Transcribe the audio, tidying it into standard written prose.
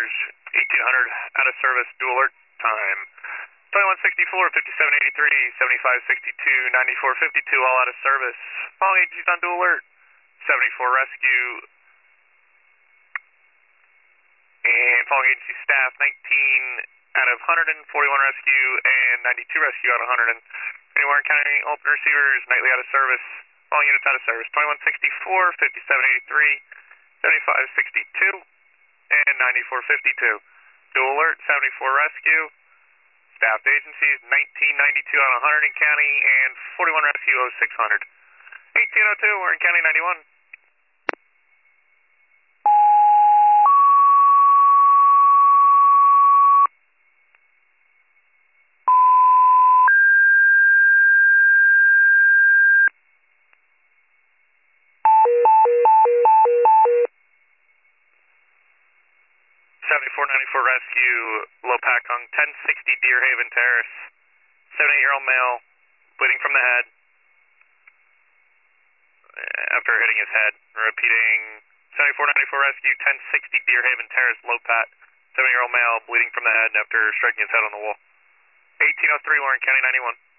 receivers, 1800 out of service, dual alert time. 2164, 5783, 7562, 9452, all out of service. Following agencies on dual alert. 74 rescue. And following agency staff, 19 out of 100, 41 rescue, and 92 rescue out of 100. Anywhere in County open receivers, nightly out of service. Following units out of service, 2164, 5783, 7562, and 9452. Dual alert, 74 rescue. Staffed agencies, 1992 out of 100 in county, and 41 rescue, 0600. 1802, we're in county 91. 7494 rescue, low pack on 1060 Deer Haven Terrace. 78-year-old male, bleeding from the head. After hitting his head. Repeating, 7494 rescue, 1060 Deer Haven Terrace, low pat. 70-year-old male, bleeding from the head after striking his head on the wall. 1803, Warren County 91.